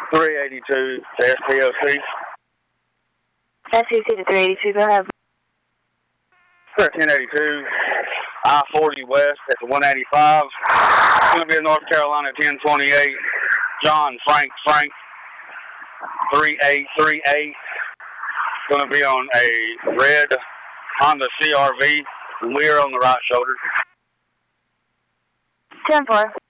382 to SPOC. SPOC to 382, go ahead. 1082, I-40 West at the 185. It's going to be in North Carolina 1028. John Frank 3838. Going to be on a red Honda CRV. We're on the right shoulder. 10-4.